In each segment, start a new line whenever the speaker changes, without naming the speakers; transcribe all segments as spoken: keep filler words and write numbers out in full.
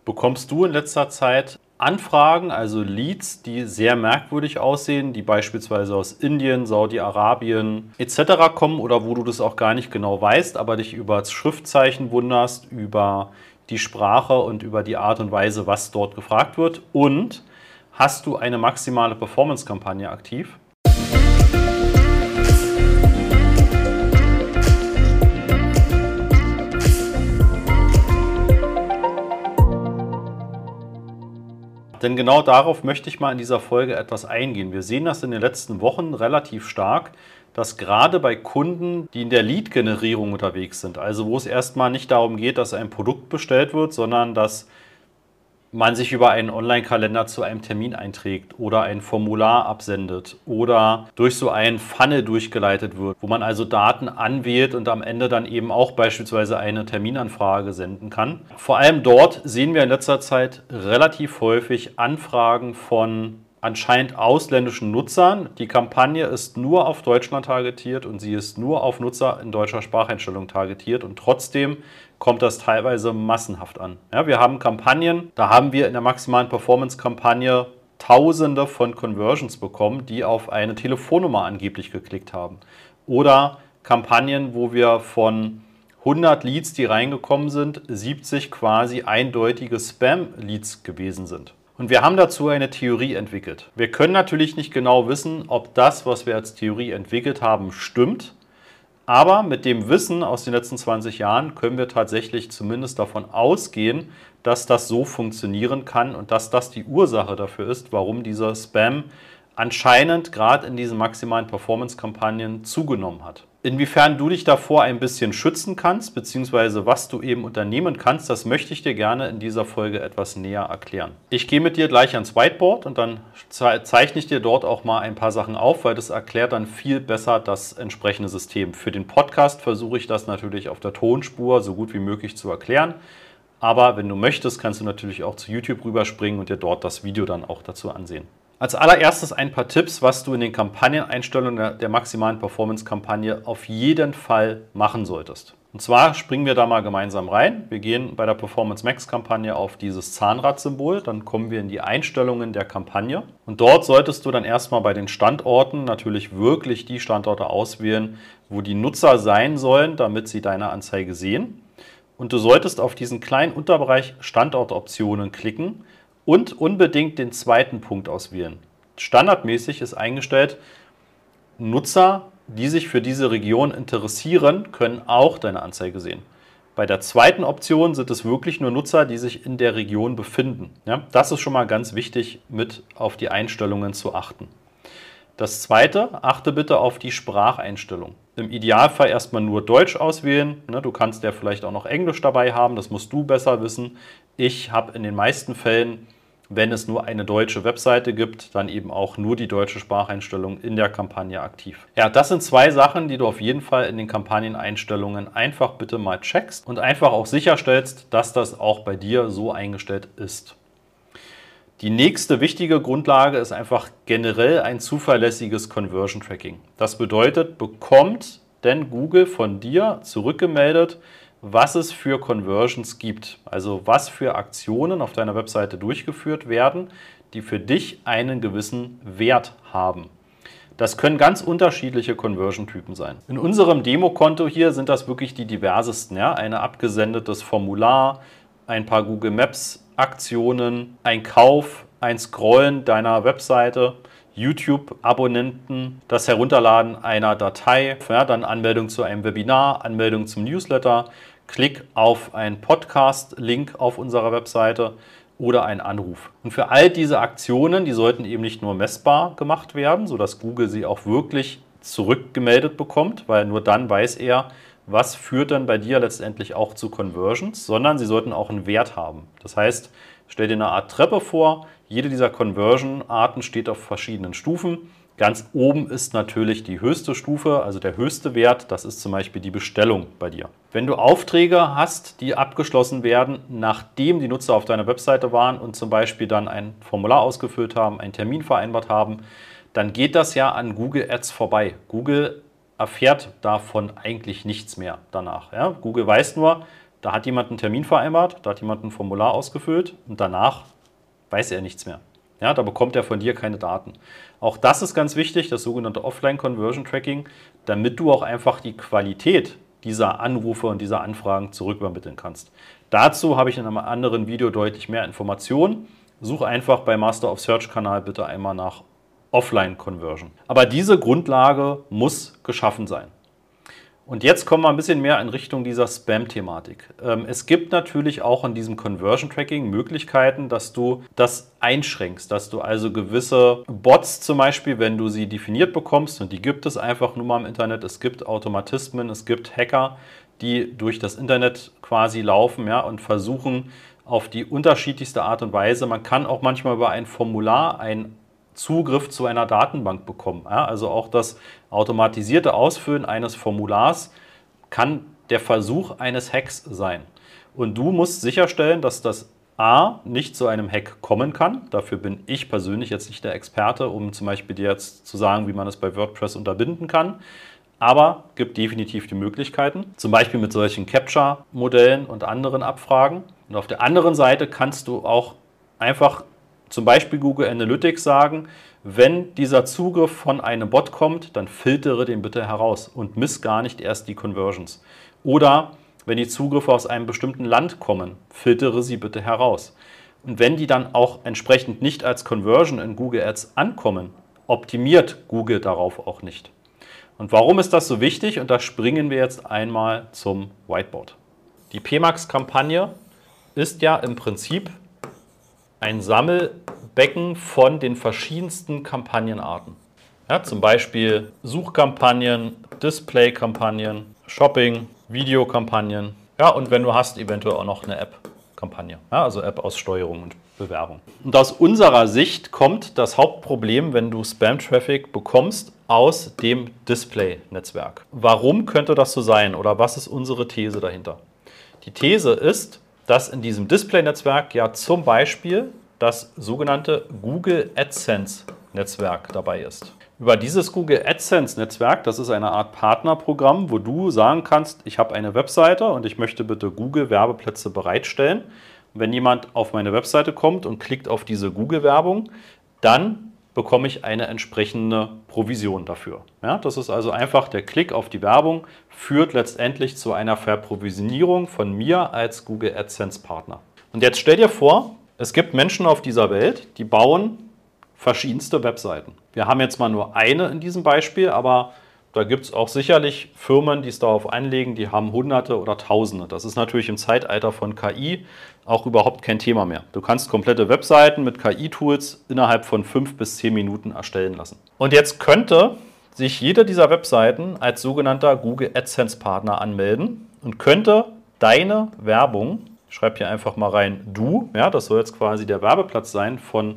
Bekommst du in letzter Zeit Anfragen, also Leads, die sehr merkwürdig aussehen, die beispielsweise aus Indien, Saudi-Arabien et cetera kommen oder wo du das auch gar nicht genau weißt, aber dich über das Schriftzeichen wunderst, über die Sprache und über die Art und Weise, was dort gefragt wird? Und hast du eine maximale Performance-Kampagne aktiv? Denn genau darauf möchte ich mal in dieser Folge etwas eingehen. Wir sehen das in den letzten Wochen relativ stark, dass gerade bei Kunden, die in der Lead-Generierung unterwegs sind, also wo es erstmal nicht darum geht, dass ein Produkt bestellt wird, sondern dass man sich über einen Online-Kalender zu einem Termin einträgt oder ein Formular absendet oder durch so einen Funnel durchgeleitet wird, wo man also Daten anwählt und am Ende dann eben auch beispielsweise eine Terminanfrage senden kann. Vor allem dort sehen wir in letzter Zeit relativ häufig Anfragen von anscheinend ausländischen Nutzern. Die Kampagne ist nur auf Deutschland targetiert und sie ist nur auf Nutzer in deutscher Spracheinstellung targetiert und trotzdem kommt das teilweise massenhaft an. Ja, wir haben Kampagnen, da haben wir in der maximalen Performance-Kampagne Tausende von Conversions bekommen, die auf eine Telefonnummer angeblich geklickt haben. Oder Kampagnen, wo wir von hundert Leads, die reingekommen sind, siebzig quasi eindeutige Spam-Leads gewesen sind. Und wir haben dazu eine Theorie entwickelt. Wir können natürlich nicht genau wissen, ob das, was wir als Theorie entwickelt haben, stimmt. Aber mit dem Wissen aus den letzten zwanzig Jahren können wir tatsächlich zumindest davon ausgehen, dass das so funktionieren kann und dass das die Ursache dafür ist, warum dieser Spam anscheinend gerade in diesen maximalen Performance-Kampagnen zugenommen hat. Inwiefern du dich davor ein bisschen schützen kannst, beziehungsweise was du eben unternehmen kannst, das möchte ich dir gerne in dieser Folge etwas näher erklären. Ich gehe mit dir gleich ans Whiteboard und dann zeichne ich dir dort auch mal ein paar Sachen auf, weil das erklärt dann viel besser das entsprechende System. Für den Podcast versuche ich das natürlich auf der Tonspur so gut wie möglich zu erklären. Aber wenn du möchtest, kannst du natürlich auch zu YouTube rüberspringen und dir dort das Video dann auch dazu ansehen. Als allererstes ein paar Tipps, was du in den Kampagneneinstellungen der, der maximalen Performance-Kampagne auf jeden Fall machen solltest. Und zwar springen wir da mal gemeinsam rein. Wir gehen bei der Performance Max-Kampagne auf dieses Zahnrad-Symbol, dann kommen wir in die Einstellungen der Kampagne. Und dort solltest du dann erstmal bei den Standorten natürlich wirklich die Standorte auswählen, wo die Nutzer sein sollen, damit sie deine Anzeige sehen. Und du solltest auf diesen kleinen Unterbereich Standortoptionen klicken und unbedingt den zweiten Punkt auswählen. Standardmäßig ist eingestellt, Nutzer, die sich für diese Region interessieren, können auch deine Anzeige sehen. Bei der zweiten Option sind es wirklich nur Nutzer, die sich in der Region befinden. Ja, das ist schon mal ganz wichtig, mit auf die Einstellungen zu achten. Das zweite, achte bitte auf die Spracheinstellung. Im Idealfall erstmal nur Deutsch auswählen. Du kannst ja vielleicht auch noch Englisch dabei haben, das musst du besser wissen. Ich habe in den meisten Fällen, wenn es nur eine deutsche Webseite gibt, dann eben auch nur die deutsche Spracheinstellung in der Kampagne aktiv. Ja, das sind zwei Sachen, die du auf jeden Fall in den Kampagneneinstellungen einfach bitte mal checkst und einfach auch sicherstellst, dass das auch bei dir so eingestellt ist. Die nächste wichtige Grundlage ist einfach generell ein zuverlässiges Conversion Tracking. Das bedeutet, bekommt denn Google von dir zurückgemeldet, was es für Conversions gibt, also was für Aktionen auf deiner Webseite durchgeführt werden, die für dich einen gewissen Wert haben. Das können ganz unterschiedliche Conversion-Typen sein. In unserem Demokonto hier sind das wirklich die diversesten. Ja? Ein abgesendetes Formular, ein paar Google Maps Aktionen, ein Kauf, ein Scrollen deiner Webseite, YouTube-Abonnenten, das Herunterladen einer Datei, ja, dann Anmeldung zu einem Webinar, Anmeldung zum Newsletter, Klick auf einen Podcast-Link auf unserer Webseite oder einen Anruf. Und für all diese Aktionen, die sollten eben nicht nur messbar gemacht werden, sodass Google sie auch wirklich zurückgemeldet bekommt, weil nur dann weiß er, was führt dann bei dir letztendlich auch zu Conversions, sondern sie sollten auch einen Wert haben. Das heißt, stell dir eine Art Treppe vor, jede dieser Conversion-Arten steht auf verschiedenen Stufen. Ganz oben ist natürlich die höchste Stufe, also der höchste Wert, das ist zum Beispiel die Bestellung bei dir. Wenn du Aufträge hast, die abgeschlossen werden, nachdem die Nutzer auf deiner Webseite waren und zum Beispiel dann ein Formular ausgefüllt haben, einen Termin vereinbart haben, dann geht das ja an Google Ads vorbei. Google erfährt davon eigentlich nichts mehr danach. Ja? Google weiß nur, Da hat jemand einen Termin vereinbart, da hat jemand ein Formular ausgefüllt und danach weiß er nichts mehr. Ja, da bekommt er von dir keine Daten. Auch das ist ganz wichtig, das sogenannte Offline-Conversion-Tracking, damit du auch einfach die Qualität dieser Anrufe und dieser Anfragen zurückübermitteln kannst. Dazu habe ich in einem anderen Video deutlich mehr Informationen. Suche einfach bei Master of Search-Kanal bitte einmal nach Offline-Conversion. Aber diese Grundlage muss geschaffen sein. Und jetzt kommen wir ein bisschen mehr in Richtung dieser Spam-Thematik. Es gibt natürlich auch in diesem Conversion-Tracking Möglichkeiten, dass du das einschränkst, dass du also gewisse Bots zum Beispiel, wenn du sie definiert bekommst, und die gibt es einfach nur mal im Internet, es gibt Automatismen, es gibt Hacker, die durch das Internet quasi laufen, ja, und versuchen auf die unterschiedlichste Art und Weise, man kann auch manchmal über ein Formular ein Zugriff zu einer Datenbank bekommen. Ja, also auch das automatisierte Ausfüllen eines Formulars kann der Versuch eines Hacks sein. Und du musst sicherstellen, dass das A nicht zu einem Hack kommen kann. Dafür bin ich persönlich jetzt nicht der Experte, um zum Beispiel dir jetzt zu sagen, wie man es bei WordPress unterbinden kann. Aber es gibt definitiv die Möglichkeiten, zum Beispiel mit solchen Captcha-Modellen und anderen Abfragen. Und auf der anderen Seite kannst du auch einfach zum Beispiel Google Analytics sagen, wenn dieser Zugriff von einem Bot kommt, dann filtere den bitte heraus und miss gar nicht erst die Conversions. Oder wenn die Zugriffe aus einem bestimmten Land kommen, filtere sie bitte heraus. Und wenn die dann auch entsprechend nicht als Conversion in Google Ads ankommen, optimiert Google darauf auch nicht. Und warum ist das so wichtig? Und da springen wir jetzt einmal zum Whiteboard. Die P MAX-Kampagne ist ja im Prinzip ein Sammelbecken von den verschiedensten Kampagnenarten. Ja, zum Beispiel Suchkampagnen, Display-Kampagnen, Shopping, Videokampagnen. Ja, und wenn du hast, eventuell auch noch eine App-Kampagne, ja, also App-Aussteuerung und Bewerbung. Und aus unserer Sicht kommt das Hauptproblem, wenn du Spam-Traffic bekommst, aus dem Display-Netzwerk. Warum könnte das so sein oder was ist unsere These dahinter? Die These ist, dass in diesem Display-Netzwerk ja zum Beispiel das sogenannte Google AdSense-Netzwerk dabei ist. Über dieses Google AdSense-Netzwerk, das ist eine Art Partnerprogramm, wo du sagen kannst, ich habe eine Webseite und ich möchte bitte Google-Werbeplätze bereitstellen. Und wenn jemand auf meine Webseite kommt und klickt auf diese Google-Werbung, dann bekomme ich eine entsprechende Provision dafür. Ja, das ist also einfach der Klick auf die Werbung, führt letztendlich zu einer Verprovisionierung von mir als Google AdSense-Partner. Und jetzt stell dir vor, es gibt Menschen auf dieser Welt, die bauen verschiedenste Webseiten. Wir haben jetzt mal nur eine in diesem Beispiel, aber da gibt es auch sicherlich Firmen, die es darauf anlegen, die haben Hunderte oder Tausende. Das ist natürlich im Zeitalter von K I auch überhaupt kein Thema mehr. Du kannst komplette Webseiten mit K I-Tools innerhalb von fünf bis zehn Minuten erstellen lassen. Und jetzt könnte sich jede dieser Webseiten als sogenannter Google AdSense-Partner anmelden und könnte deine Werbung, ich schreibe hier einfach mal rein, du, ja, das soll jetzt quasi der Werbeplatz sein von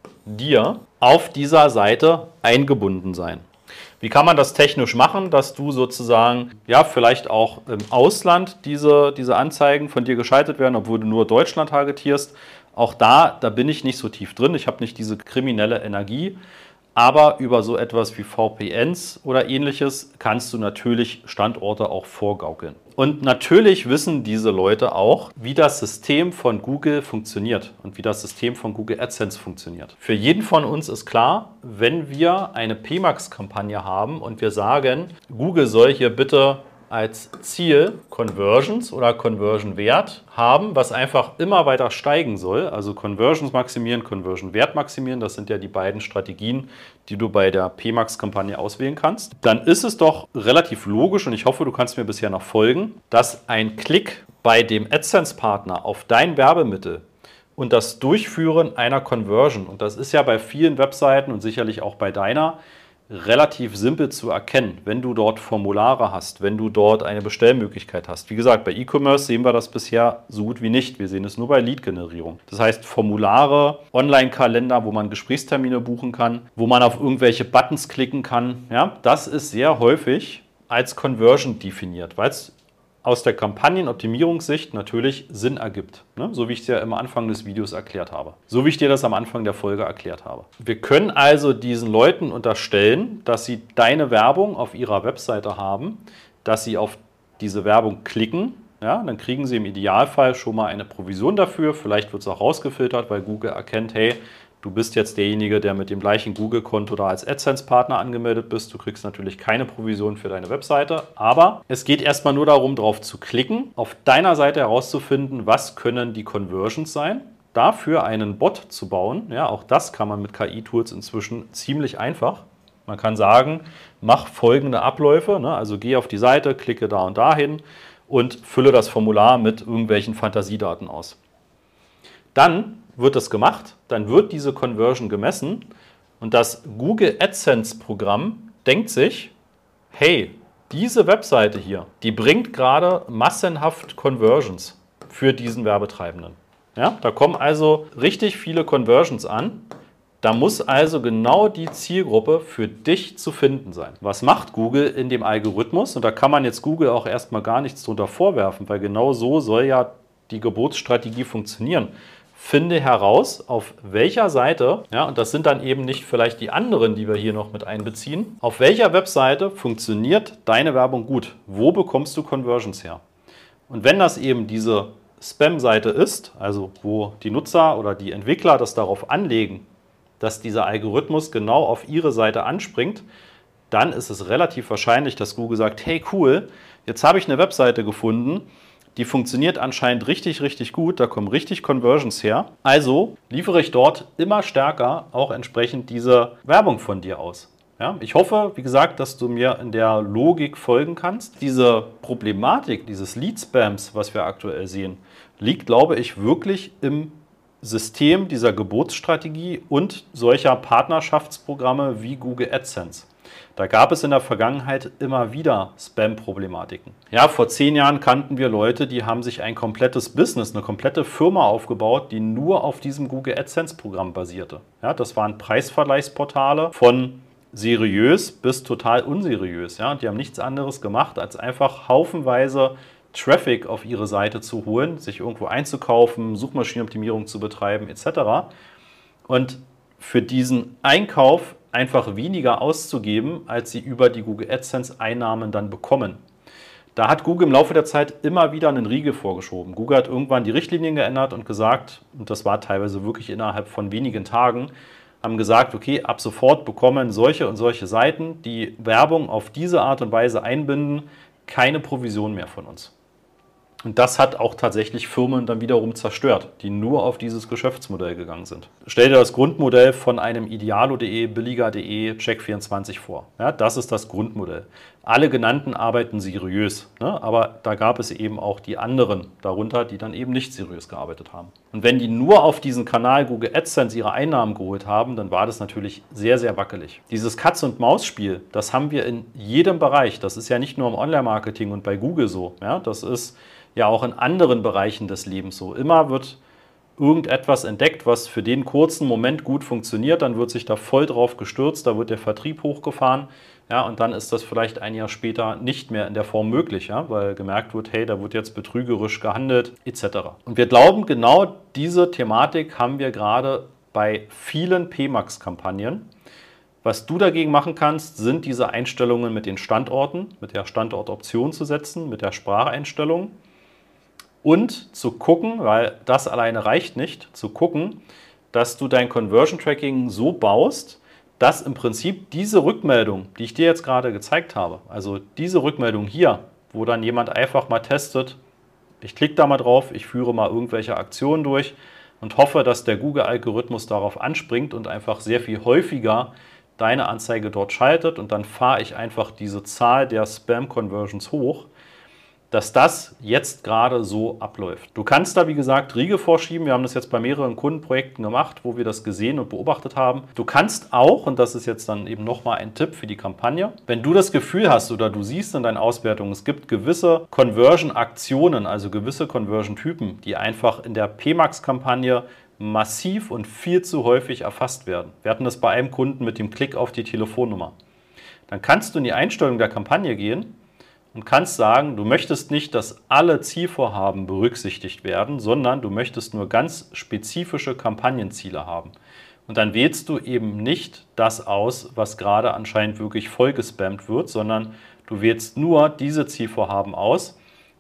dir, auf dieser Seite eingebunden sein. Wie kann man das technisch machen, dass du sozusagen, ja, vielleicht auch im Ausland diese, diese Anzeigen von dir geschaltet werden, obwohl du nur Deutschland targetierst? Auch da, da bin ich nicht so tief drin. Ich habe nicht diese kriminelle Energie. Aber über so etwas wie V P Ns oder ähnliches kannst du natürlich Standorte auch vorgaukeln. Und natürlich wissen diese Leute auch, wie das System von Google funktioniert und wie das System von Google AdSense funktioniert. Für jeden von uns ist klar, wenn wir eine P MAX-Kampagne haben und wir sagen, Google soll hier bitte als Ziel Conversions oder Conversion-Wert haben, was einfach immer weiter steigen soll. Also Conversions maximieren, Conversion-Wert maximieren, das sind ja die beiden Strategien, die du bei der P MAX-Kampagne auswählen kannst. Dann ist es doch relativ logisch, und ich hoffe, du kannst mir bisher noch folgen, dass ein Klick bei dem AdSense-Partner auf dein Werbemittel und das Durchführen einer Conversion, und das ist ja bei vielen Webseiten und sicherlich auch bei deiner, relativ simpel zu erkennen, wenn du dort Formulare hast, wenn du dort eine Bestellmöglichkeit hast. Wie gesagt, bei E-Commerce sehen wir das bisher so gut wie nicht. Wir sehen es nur bei Lead-Generierung. Das heißt, Formulare, Online-Kalender, wo man Gesprächstermine buchen kann, wo man auf irgendwelche Buttons klicken kann, ja, das ist sehr häufig als Conversion definiert, weil es aus der Kampagnenoptimierungssicht natürlich Sinn ergibt. Ne? So wie ich es ja am Anfang des Videos erklärt habe. So wie ich dir das am Anfang der Folge erklärt habe. Wir können also diesen Leuten unterstellen, dass sie deine Werbung auf ihrer Webseite haben, dass sie auf diese Werbung klicken Ja, dann kriegen Sie im Idealfall schon mal eine Provision dafür. Vielleicht wird es auch rausgefiltert, weil Google erkennt, hey, du bist jetzt derjenige, der mit dem gleichen Google-Konto da als AdSense-Partner angemeldet bist. Du kriegst natürlich keine Provision für deine Webseite. Aber es geht erstmal nur darum, drauf zu klicken, auf deiner Seite herauszufinden, was können die Conversions sein. Dafür einen Bot zu bauen, ja, auch das kann man mit K I-Tools inzwischen ziemlich einfach. Man kann sagen, mach folgende Abläufe, ne? Also geh auf die Seite, klicke da und dahin und fülle das Formular mit irgendwelchen Fantasiedaten aus. Dann wird das gemacht, dann wird diese Conversion gemessen und das Google AdSense-Programm denkt sich, hey, diese Webseite hier, die bringt gerade massenhaft Conversions für diesen Werbetreibenden. Ja, da kommen also richtig viele Conversions an. Da muss also genau die Zielgruppe für dich zu finden sein. Was macht Google in dem Algorithmus? Und da kann man jetzt Google auch erstmal gar nichts drunter vorwerfen, weil genau so soll ja die Geburtsstrategie funktionieren. Finde heraus, auf welcher Seite, ja, und das sind dann eben nicht vielleicht die anderen, die wir hier noch mit einbeziehen, auf welcher Webseite funktioniert deine Werbung gut? Wo bekommst du Conversions her? Und wenn das eben diese Spam-Seite ist, also wo die Nutzer oder die Entwickler das darauf anlegen, dass dieser Algorithmus genau auf ihre Seite anspringt, dann ist es relativ wahrscheinlich, dass Google sagt, hey cool, jetzt habe ich eine Webseite gefunden, die funktioniert anscheinend richtig, richtig gut, da kommen richtig Conversions her. Also liefere ich dort immer stärker auch entsprechend diese Werbung von dir aus. Ja, ich hoffe, wie gesagt, dass du mir in der Logik folgen kannst. Diese Problematik dieses Lead-Spams, was wir aktuell sehen, liegt, glaube ich, wirklich im System dieser Geburtsstrategie und solcher Partnerschaftsprogramme wie Google AdSense. Da gab es in der Vergangenheit immer wieder Spam-Problematiken. Ja, vor zehn Jahren kannten wir Leute, die haben sich ein komplettes Business, eine komplette Firma aufgebaut, die nur auf diesem Google AdSense-Programm basierte. Ja, das waren Preisvergleichsportale von seriös bis total unseriös. Ja, und die haben nichts anderes gemacht, als einfach haufenweise Traffic auf ihre Seite zu holen, sich irgendwo einzukaufen, Suchmaschinenoptimierung zu betreiben et cetera. Und für diesen Einkauf einfach weniger auszugeben, als sie über die Google AdSense-Einnahmen dann bekommen. Da hat Google im Laufe der Zeit immer wieder einen Riegel vorgeschoben. Google hat irgendwann die Richtlinien geändert und gesagt, und das war teilweise wirklich innerhalb von wenigen Tagen, haben gesagt, okay, ab sofort bekommen solche und solche Seiten, die Werbung auf diese Art und Weise einbinden, keine Provision mehr von uns. Und das hat auch tatsächlich Firmen dann wiederum zerstört, die nur auf dieses Geschäftsmodell gegangen sind. Stell dir das Grundmodell von einem Idealo punkt de, billiger punkt de, Check vierundzwanzig vor. Ja, das ist das Grundmodell. Alle genannten arbeiten seriös, ne? Aber da gab es eben auch die anderen darunter, die dann eben nicht seriös gearbeitet haben. Und wenn die nur auf diesen Kanal Google AdSense ihre Einnahmen geholt haben, dann war das natürlich sehr, sehr wackelig. Dieses Katz-und-Maus-Spiel, das haben wir in jedem Bereich. Das ist ja nicht nur im Online-Marketing und bei Google so. Ja, das ist ja auch in anderen Bereichen des Lebens so. Immer wird irgendetwas entdeckt, was für den kurzen Moment gut funktioniert, dann wird sich da voll drauf gestürzt, da wird der Vertrieb hochgefahren, ja, und dann ist das vielleicht ein Jahr später nicht mehr in der Form möglich, ja, weil gemerkt wird, hey, da wird jetzt betrügerisch gehandelt et cetera. Und wir glauben, genau diese Thematik haben wir gerade bei vielen P MAX-Kampagnen. Was du dagegen machen kannst, sind diese Einstellungen mit den Standorten, mit der Standortoption zu setzen, mit der Spracheinstellung. Und zu gucken, weil das alleine reicht nicht, zu gucken, dass du dein Conversion Tracking so baust, dass im Prinzip diese Rückmeldung, die ich dir jetzt gerade gezeigt habe, also diese Rückmeldung hier, wo dann jemand einfach mal testet, ich klicke da mal drauf, ich führe mal irgendwelche Aktionen durch und hoffe, dass der Google-Algorithmus darauf anspringt und einfach sehr viel häufiger deine Anzeige dort schaltet und dann fahre ich einfach diese Zahl der Spam-Conversions hoch, dass das jetzt gerade so abläuft. Du kannst da, wie gesagt, Riegel vorschieben. Wir haben das jetzt bei mehreren Kundenprojekten gemacht, wo wir das gesehen und beobachtet haben. Du kannst auch, und das ist jetzt dann eben nochmal ein Tipp für die Kampagne, wenn du das Gefühl hast oder du siehst in deinen Auswertungen, es gibt gewisse Conversion-Aktionen, also gewisse Conversion-Typen, die einfach in der P MAX-Kampagne massiv und viel zu häufig erfasst werden. Wir hatten das bei einem Kunden mit dem Klick auf die Telefonnummer. Dann kannst du in die Einstellung der Kampagne gehen und kannst sagen, du möchtest nicht, dass alle Zielvorhaben berücksichtigt werden, sondern du möchtest nur ganz spezifische Kampagnenziele haben. Und dann wählst du eben nicht das aus, was gerade anscheinend wirklich voll gespammt wird, sondern du wählst nur diese Zielvorhaben aus,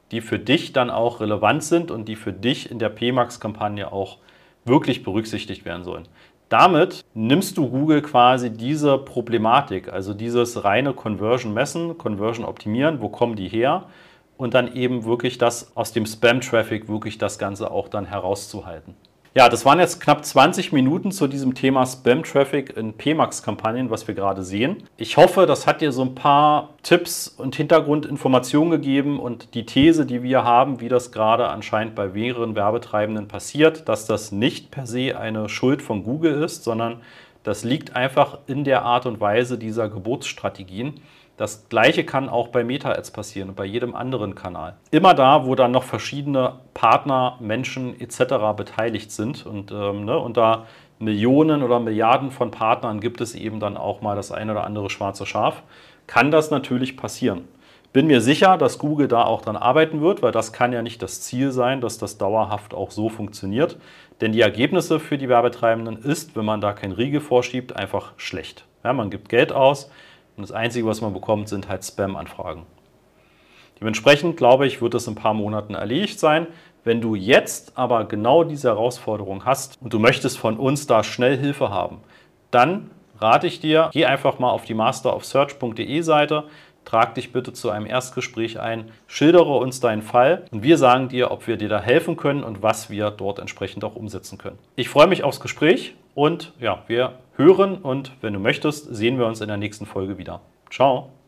die für dich dann auch relevant sind und die für dich in der P MAX-Kampagne auch wirklich berücksichtigt werden sollen. Damit nimmst du Google quasi diese Problematik, also dieses reine Conversion messen, Conversion optimieren, wo kommen die her, und dann eben wirklich das aus dem Spam-Traffic wirklich das Ganze auch dann herauszuhalten. Ja, das waren jetzt knapp zwanzig Minuten zu diesem Thema Spam-Traffic in P MAX-Kampagnen, was wir gerade sehen. Ich hoffe, das hat dir so ein paar Tipps und Hintergrundinformationen gegeben und die These, die wir haben, wie das gerade anscheinend bei mehreren Werbetreibenden passiert, dass das nicht per se eine Schuld von Google ist, sondern das liegt einfach in der Art und Weise dieser Geburtsstrategien. Das Gleiche kann auch bei Meta-Ads passieren und bei jedem anderen Kanal. Immer da, wo dann noch verschiedene Partner, Menschen et cetera beteiligt sind und ähm, ne, unter Millionen oder Milliarden von Partnern gibt es eben dann auch mal das ein oder andere schwarze Schaf, kann das natürlich passieren. Bin mir sicher, dass Google da auch dran arbeiten wird, weil das kann ja nicht das Ziel sein, dass das dauerhaft auch so funktioniert. Denn die Ergebnisse für die Werbetreibenden ist, wenn man da kein Riegel vorschiebt, einfach schlecht. Ja, man gibt Geld aus. Und das Einzige, was man bekommt, sind halt Spam-Anfragen. Dementsprechend, glaube ich, wird es in ein paar Monaten erledigt sein. Wenn du jetzt aber genau diese Herausforderung hast und du möchtest von uns da schnell Hilfe haben, dann rate ich dir, geh einfach mal auf die master of search punkt de Seite, trag dich bitte zu einem Erstgespräch ein, schildere uns deinen Fall und wir sagen dir, ob wir dir da helfen können und was wir dort entsprechend auch umsetzen können. Ich freue mich aufs Gespräch und ja, wir hören und wenn du möchtest, sehen wir uns in der nächsten Folge wieder. Ciao!